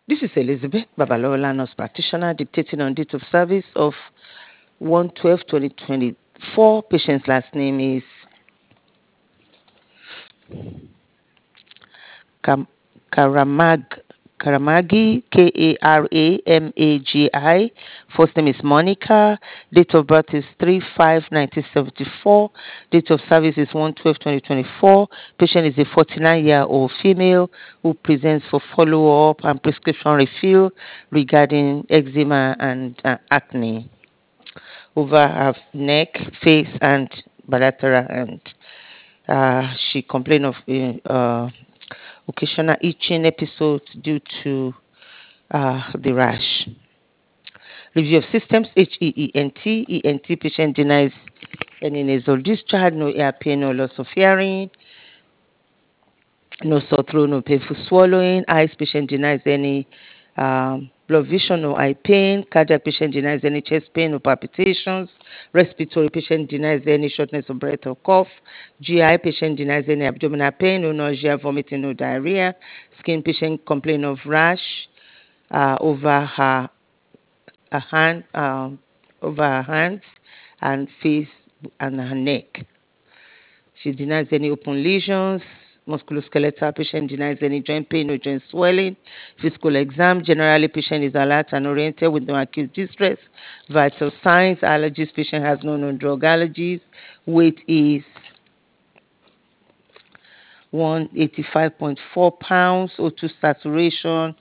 This is Elizabeth Babalola, nurse practitioner, dictating on date of service of 1/12/2024. Patient's last name is Kam- Karamag. Karamagi, Karamagi. First name is Monica. Date of birth is 3/5/1974. Date of service is 1/12/2024. Patient is a 49-year-old female who presents for follow-up and prescription refill regarding eczema and acne over her neck, face, and bilateral hand. She complained of occasional itching episodes due to the rash. Review of systems: HEENT. ENT patient denies any nasal discharge, no ear pain, no loss of hearing, no sore throat, no painful swallowing. Eyes patient denies any blood vision, no eye pain. Cardiac patient denies any chest pain, no palpitations. Respiratory patient denies any shortness of breath or cough. GI patient denies any abdominal pain, no nausea, vomiting, no diarrhea. Skin patient complain of rash over her hand, over her hands and face and her neck. She denies any open lesions. Musculoskeletal patient denies any joint pain or joint swelling. Physical exam: generally patient is alert and oriented with no acute distress. Vital signs: allergies, patient has no known drug allergies. Weight is 185.4 pounds. O2 saturation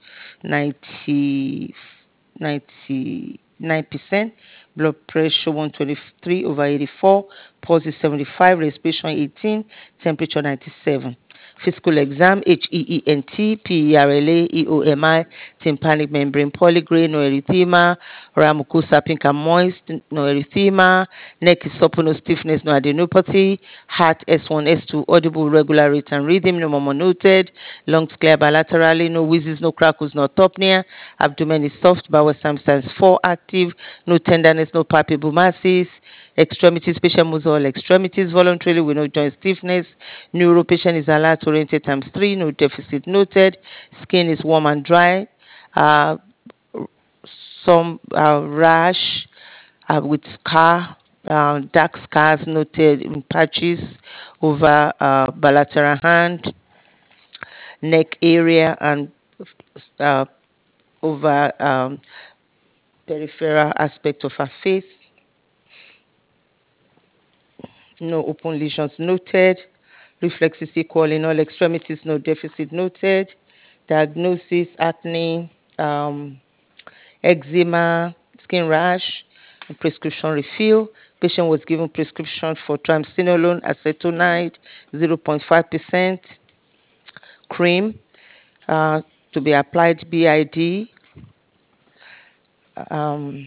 99%. Blood pressure 123/84. Pulse is 75. Respiration 18. Temperature 97. Physical exam: HEENT, PERLA, EOMI, tympanic membrane polygrade, no erythema, oral mucosa pink and moist, no erythema, neck is supple, no stiffness, no adenopathy, heart S1, S2, audible, regular rate and rhythm, no murmur noted, lungs clear bilaterally, no wheezes, no crackles, no topnia, abdomen is soft, bowel signs 4 active, no tenderness, no palpable masses, extremities, patient moves all extremities voluntarily with no joint stiffness, neuro patient is alert oriented times 3, no deficit noted, skin is warm and dry, uh, some rash with scar, dark scars noted in patches over bilateral hand, neck area, and uh, over peripheral aspect of her face. No open lesions noted. Reflexes equal in all extremities, no deficit noted. Diagnosis: acne, eczema, skin rash, and prescription refill. Patient was given prescription for triamcinolone acetonide 0.5% cream to be applied BID. Um,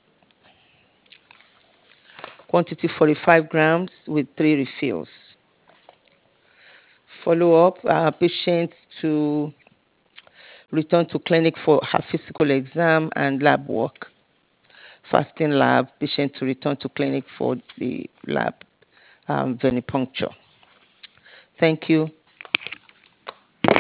Quantity 45 grams with 3 refills. Follow up patients to return to clinic for her physical exam and lab work. Fasting lab, patient to return to clinic for the lab venipuncture. Thank you.